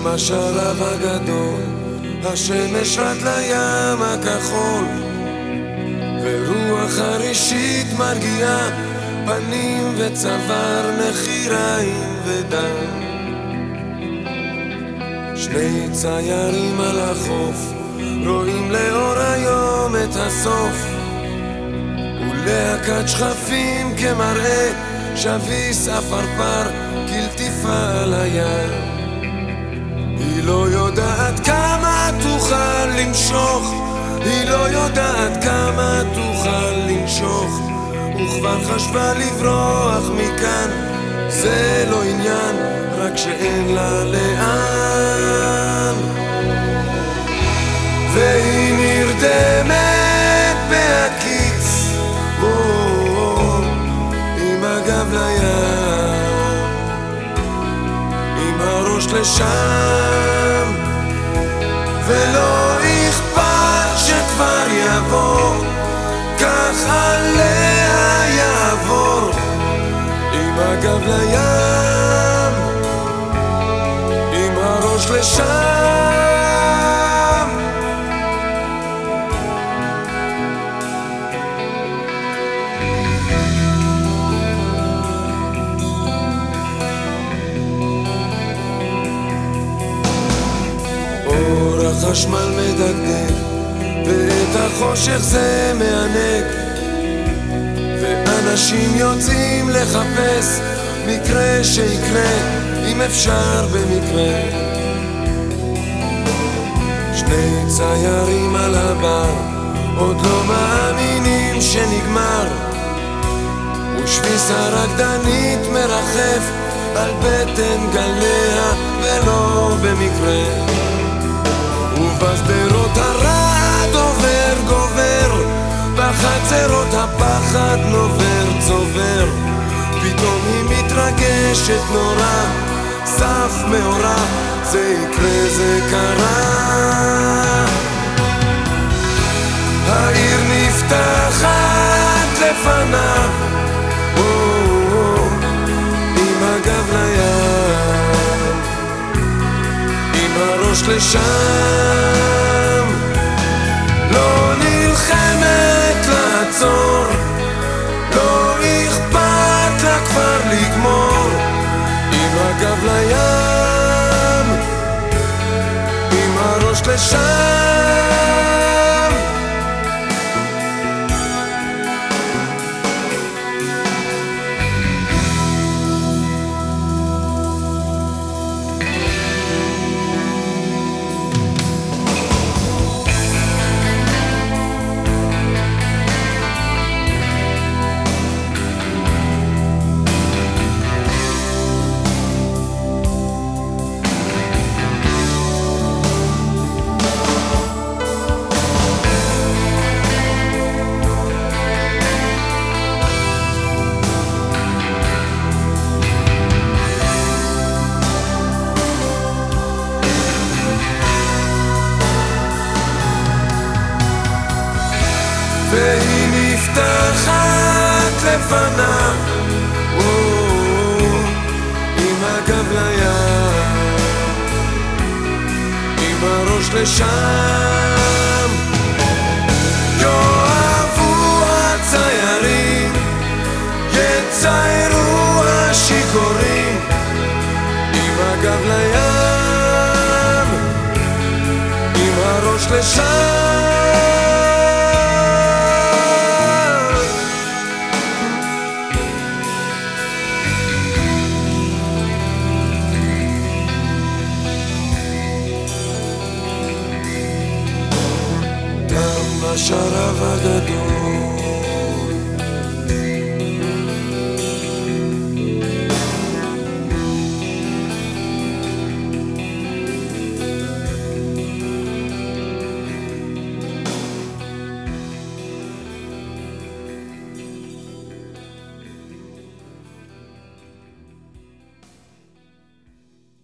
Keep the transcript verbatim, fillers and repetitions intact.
השרב הגדול, השמש רד לים הכחול, ורוח הראשית מרגיעה פנים וצוואר, נחיריים ודם. שני ציירים על החוף רואים לאור היום את הסוף, ולהקת שכפים כמראה שביס אפרפר כלטיפה על הים. היא לא יודעת כמה תוכל למשוך, היא לא יודעת כמה תוכל לנשוך, וכבר חשבה לברוח מכאן, זה לא עניין, רק שאין לה לאן. והיא נרדמת בהקיץ, או, או, עם הגב לים, עם הראש לשם, ולא אכפת שכבר יבוא, כך עליה יעבור, עם הגב לים, עם הראש לשם. אור החשמל מדגדג ואת החושך זה מענק, ואנשים יוצאים לחפש מקרה שיקרה, אם אפשר במקרה. שני ציירים על הבר עוד לא מאמינים שנגמר, ושביס הרקדנית מרחף על בטן גליה ולא במקרה. ובשדרות הרעד עובר גובר, בחצרות הפחד נובר צובר, פתאום היא מתרגשת נורא, סף מאורע, זה יקרה זה קרה. העיר נפתחת לפניו, או, או, עם הגב לים, עם הראש לשם, לא נלחמת לעצור, לא אכפת לה כבר לגמור, עם הגב לים, עם הראש לשם. והיא נפתחת לפניו, או, עם הגב לים, עם הראש לשם. יאהבו הציירים, יציירו השיכורים, עם הגב לים, עם הראש לשם. השרב הגדול,